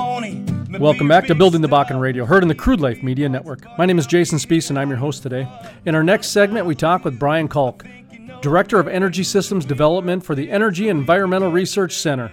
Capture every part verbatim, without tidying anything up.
pony. Welcome back to Building the Bakken Radio, heard in the Crude Life Media Network. My name is Jason Spees, and I'm your host today. In our next segment, we talk with Brian Kalk, Director of Energy Systems Development for the Energy and Environmental Research Center.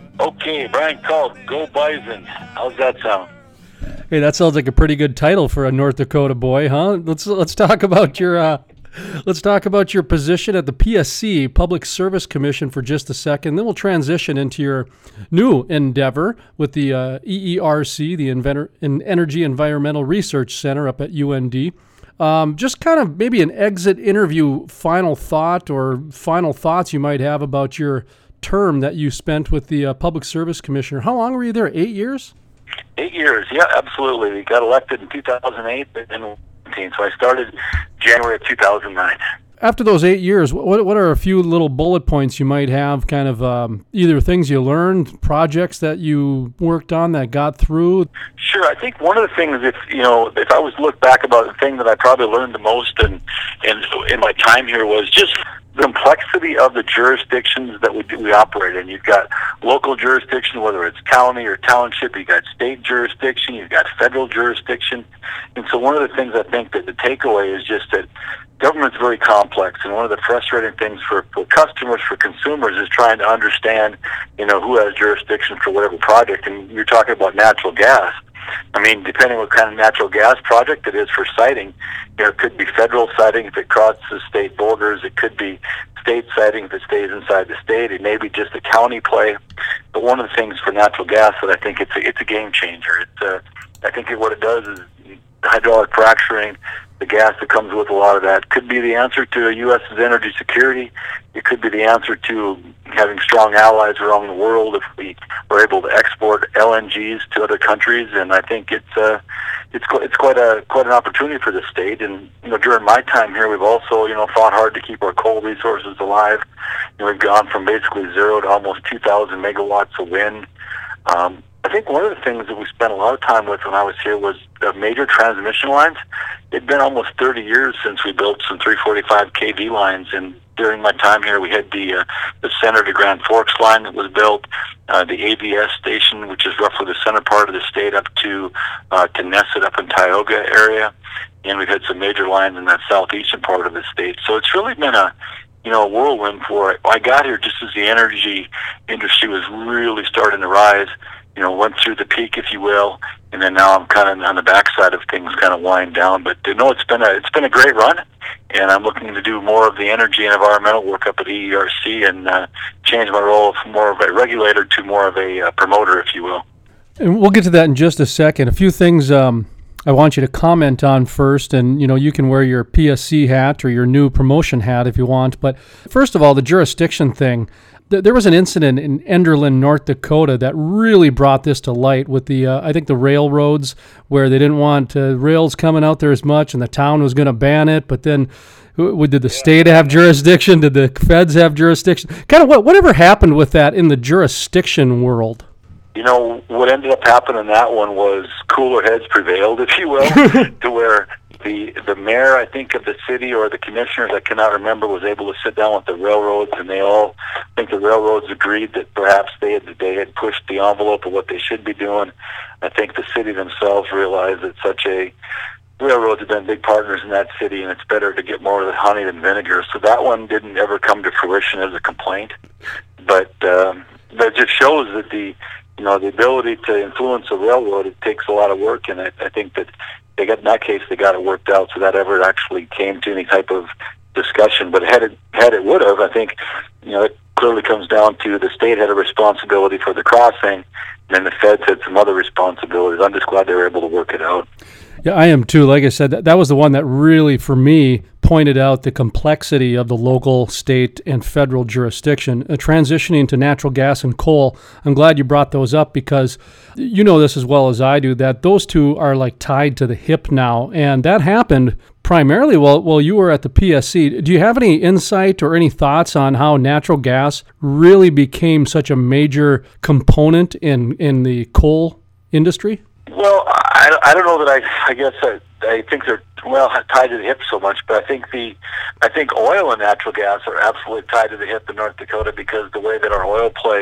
Okay, Brian Kalk, go Bison. How's that sound? Hey, that sounds like a pretty good title for a North Dakota boy, huh? Let's let's talk about your uh, let's talk about your position at the P S C, Public Service Commission, for just a second. Then we'll transition into your new endeavor with the uh, E E R C, the Inventor, in Energy Environmental Research Center up at U N D. Um, just kind of maybe an exit interview, final thought or final thoughts you might have about your term that you spent with the uh, Public Service Commissioner. How long were you there? Eight years? Eight years, yeah, absolutely. We got elected in two thousand eight and so I started January of two thousand nine. After those eight years, what what are a few little bullet points you might have, kind of um, either things you learned, projects that you worked on that got through? Sure. I think one of the things, if you know, if I was to look back about the thing that I probably learned the most in, in, in my time here was just the complexity of the jurisdictions that we do, we operate in. You've got local jurisdiction, whether it's county or township. You've got state jurisdiction. You've got federal jurisdiction. And so one of the things I think that the takeaway is just that government's very complex, and one of the frustrating things for, for customers, for consumers, is trying to understand, you know, who has jurisdiction for whatever project. And you're talking about natural gas. I mean, depending on what kind of natural gas project it is for siting, you know, it could be federal siting if it crosses state borders. It could be state siting if it stays inside the state. It may be just a county play. But one of the things for natural gas that I think it's a, it's a game changer. It's uh, I think it, what it does is hydraulic fracturing, the gas that comes with a lot of that, could be the answer to the U S's energy security. It could be the answer to having strong allies around the world if we were able to export L N Gs to other countries. And I think it's uh, it's it's quite a quite an opportunity for the state. And you know, during my time here, we've also you know fought hard to keep our coal resources alive. You know, we've gone from basically zero to almost two thousand megawatts of wind. Um, I think one of the things that we spent a lot of time with when I was here was the major transmission lines. It'd been almost thirty years since we built some three forty-five K V lines, and during my time here, we had the uh, the center to Grand Forks line that was built, uh, the A B S station, which is roughly the center part of the state, up to uh, Knesset up in Tioga area, and we've had some major lines in that southeastern part of the state. So it's really been a you know a whirlwind for it. I got here just as the energy industry was really starting to rise. You know, went through the peak, if you will, and then now I'm kind of on the backside of things, kind of wind down. But you know, it's been a it's been a great run, and I'm looking to do more of the energy and environmental work up at E E R C and uh, change my role from more of a regulator to more of a uh, promoter, if you will. And we'll get to that in just a second. A few things um, I want you to comment on first, and you know, you can wear your P S C hat or your new promotion hat if you want. But first of all, the jurisdiction thing. There was an incident in Enderlin, North Dakota, that really brought this to light with the, uh, I think, the railroads, where they didn't want uh, rails coming out there as much, and the town was going to ban it. But then, who, did the state have jurisdiction? Did the feds have jurisdiction? Kind of what whatever happened with that in the jurisdiction world? You know, what ended up happening in that one was cooler heads prevailed, if you will, to where the the mayor, I think, of the city, or the commissioners, I cannot remember, was able to sit down with the railroads, and they all, I think the railroads agreed that perhaps they had, they had pushed the envelope of what they should be doing. I think the city themselves realized that such a, railroads have been big partners in that city, and it's better to get more of the honey than vinegar. So that one didn't ever come to fruition as a complaint. But, um, but it just shows that the, you know, the ability to influence a railroad, it takes a lot of work, and I, I think that they got, in that case, they got it worked out, so that ever actually came to any type of discussion. But had it, had it would have, I think, you know, it clearly comes down to the state had a responsibility for the crossing, and then the feds had some other responsibilities. I'm just glad they were able to work it out. Yeah, I am too. Like I said, that, that was the one that really, for me, pointed out the complexity of the local, state, and federal jurisdiction. Uh, transitioning to natural gas and coal, I'm glad you brought those up, because you know this as well as I do, that those two are like tied to the hip now. And that happened primarily while, while you were at the P S C. Do you have any insight or any thoughts on how natural gas really became such a major component in, in the coal industry? Well, I, I don't know that I, I guess I, I think they're, well, tied to the hip so much, but I think the, I think oil and natural gas are absolutely tied to the hip in North Dakota, because the way that our oil play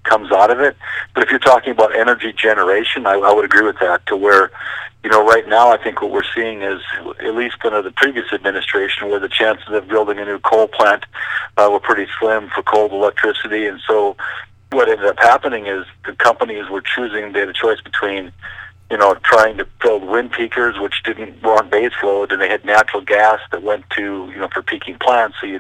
comes out of it. But if you're talking about energy generation, I, I would agree with that, to where, you know, right now I think what we're seeing is, at least under the previous administration, where the chances of building a new coal plant uh, were pretty slim for coal electricity. And so what ended up happening is the companies were choosing, they had a choice between, you know, trying to build wind peakers, which didn't were on base load, and they had natural gas that went to, you know, for peaking plants. So you'd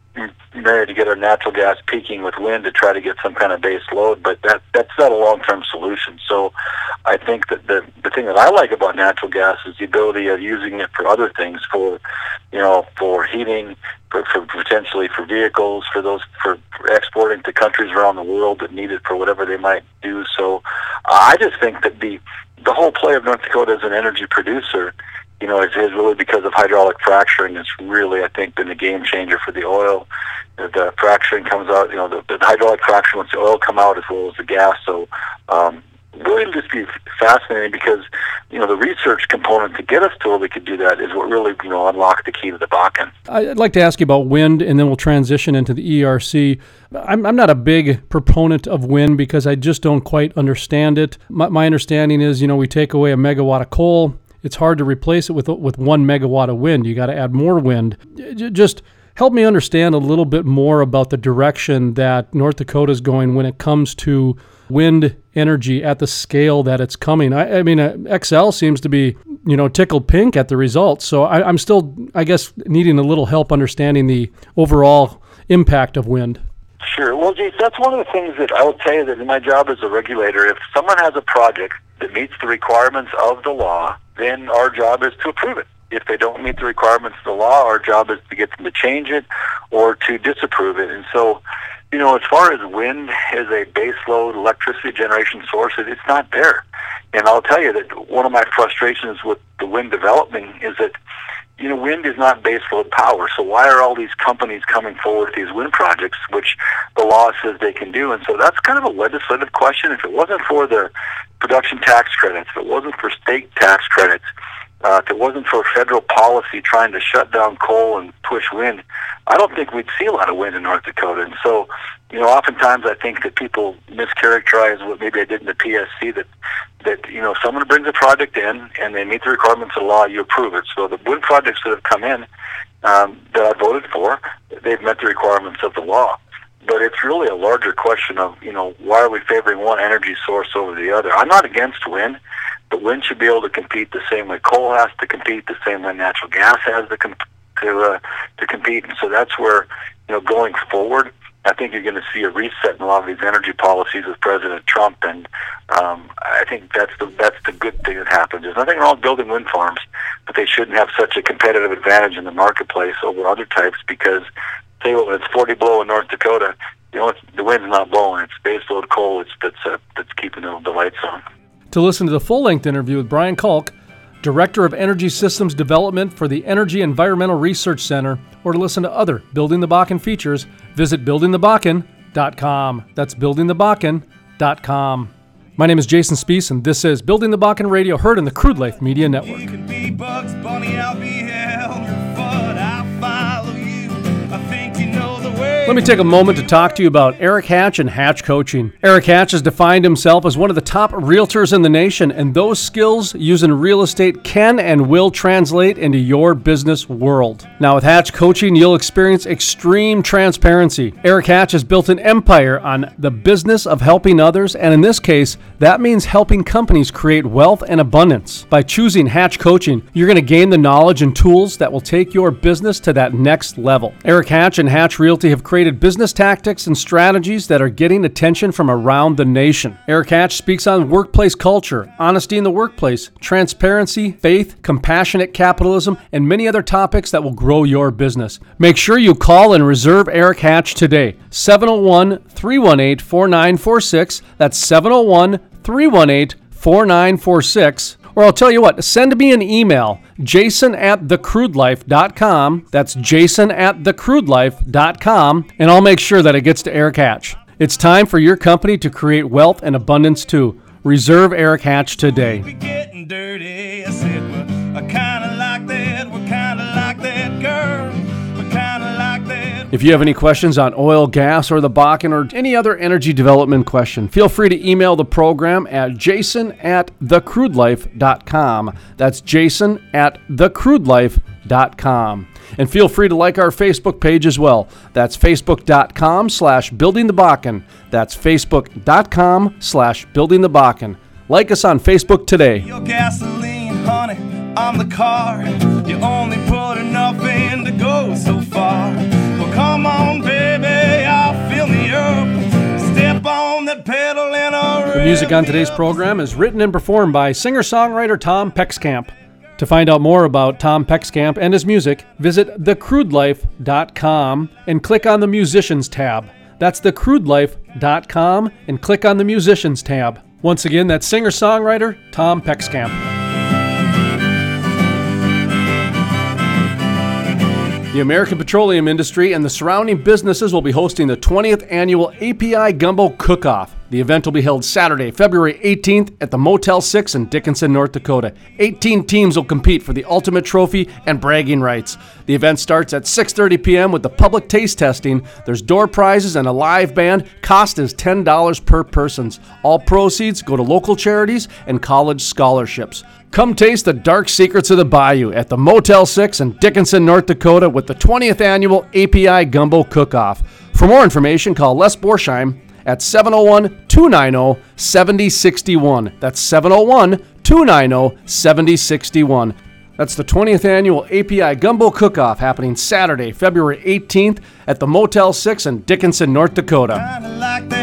marry together natural gas peaking with wind to try to get some kind of base load, but that that's not a long-term solution. So I think that the the thing that I like about natural gas is the ability of using it for other things, for, you know, for heating, for, for potentially for vehicles, for those for, for exporting to countries around the world that need it for whatever they might do. So uh, I just think that the the whole play of North Dakota as an energy producer, you know, is, is really because of hydraulic fracturing. It's really, I think, been a game changer for the oil. The, the fracturing comes out, you know, the, the hydraulic fracturing lets the oil come out as well as the gas. So um, really it'll just be fascinating, because, you know, the research component to get us to where we could do that is what really, you know, unlocked the key to the Bakken. I'd like to ask you about wind, and then we'll transition into the E R C. I'm, I'm not a big proponent of wind because I just don't quite understand it. My, my understanding is, you know, we take away a megawatt of coal, it's hard to replace it with with one megawatt of wind. You got to add more wind. Just help me understand a little bit more about the direction that North Dakota is going when it comes to wind energy at the scale that it's coming. I, I mean, uh, X L seems to be, you know, tickled pink at the results. So I, I'm still, I guess, needing a little help understanding the overall impact of wind. Sure. Well, Jason, that's one of the things that I will tell you, that in my job as a regulator, if someone has a project that meets the requirements of the law, then our job is to approve it. If they don't meet the requirements of the law, our job is to get them to change it or to disapprove it. And so, you know, as far as wind as a baseload electricity generation source, it's not there. And I'll tell you that one of my frustrations with the wind development is that, you know, wind is not baseload power. So why are all these companies coming forward with these wind projects, which the law says they can do? And so that's kind of a legislative question. If it wasn't for the production tax credits, if it wasn't for state tax credits, uh, if it wasn't for federal policy trying to shut down coal and push wind, I don't think we'd see a lot of wind in North Dakota. And so, you know, oftentimes I think that people mischaracterize what maybe I did in the P S C, that, that, you know, someone brings a project in and they meet the requirements of the law, you approve it. So the wind projects that have come in um, that I voted for, they've met the requirements of the law. But it's really a larger question of, you know, why are we favoring one energy source over the other? I'm not against wind, but wind should be able to compete the same way coal has to compete, the same way natural gas has to compete. To, uh, to compete. And so that's where, you know, going forward, I think you're going to see a reset in a lot of these energy policies with President Trump, and um, I think that's the that's the good thing that happens. There's nothing wrong with building wind farms, but they shouldn't have such a competitive advantage in the marketplace over other types, because, tell you what, when it's forty below in North Dakota, you know, it's, the wind's not blowing. It's baseload coal it's, that's, uh, that's keeping the, the lights on. To listen to the full-length interview with Brian Kalk, Director of Energy Systems Development for the Energy Environmental Research Center, or to listen to other Building the Bakken features, visit building the bakken dot com. That's building the bakken dot com. My name is Jason Spiess, and this is Building the Bakken Radio, heard in the Crude Life Media Network. You could be Bugs Bunny, I'll be hell, but I'll follow you. I think you know the way. Let me take a moment to talk to you about Eric Hatch and Hatch Coaching. Eric Hatch has defined himself as one of the top realtors in the nation, and those skills used in real estate can and will translate into your business world. Now, with Hatch Coaching, you'll experience extreme transparency. Eric Hatch has built an empire on the business of helping others, and in this case, that means helping companies create wealth and abundance. By choosing Hatch Coaching, you're going to gain the knowledge and tools that will take your business to that next level. Eric Hatch and Hatch Realty have created business tactics and strategies that are getting attention from around the nation. Eric Hatch speaks on workplace culture, honesty in the workplace, transparency, faith, compassionate capitalism, and many other topics that will grow your business. Make sure you call and reserve Eric Hatch today. seven oh one, three one eight, four nine four six. That's seven oh one, three one eight, four nine four six. Or I'll tell you what, send me an email, jason at the crude life dot com. That's jason at the crude life dot com, and I'll make sure that it gets to Eric Hatch. It's time for your company to create wealth and abundance too. Reserve Eric Hatch today. We getting dirty. I said, we're kind of like that. We're kind of like that girl. We're kind of like that. If you have any questions on oil, gas, or the Bakken, or any other energy development question, feel free to email the program at jason at the crude life dot com. That's jason at the crude life dot com. And feel free to like our Facebook page as well. That's facebook.com slash building the Bakken. That's facebook.com slash building the Bakken. Like us on Facebook today. Your gasoline, honey, I'm the car. You only put enough in to go so far. Well, come on, baby, I'll fill me up. Step on that pedal and I'll The music on today's program is written and performed by singer-songwriter Tom Peckskamp. To find out more about Tom Peckskamp and his music, visit the crude life dot com and click on the Musicians tab. That's the crude life dot com and click on the Musicians tab. Once again, that's singer-songwriter Tom Peckskamp. The American petroleum industry and the surrounding businesses will be hosting the twentieth annual A P I Gumbo Cook-Off. The event will be held Saturday, February eighteenth at the Motel six in Dickinson, North Dakota. eighteen teams will compete for the ultimate trophy and bragging rights. The event starts at six thirty p.m. with the public taste testing. There's door prizes and a live band. Cost is ten dollars per person. All proceeds go to local charities and college scholarships. Come taste the dark secrets of the bayou at the Motel six in Dickinson, North Dakota with the twentieth annual A P I Gumbo Cook-Off. For more information, call Les Borsheim at seven oh one, two nine oh, seven oh six one. That's seven oh one, two nine oh, seven oh six one. That's the twentieth annual A P I Gumbo Cook-Off happening Saturday, February eighteenth at the Motel six in Dickinson, North Dakota. Kinda like that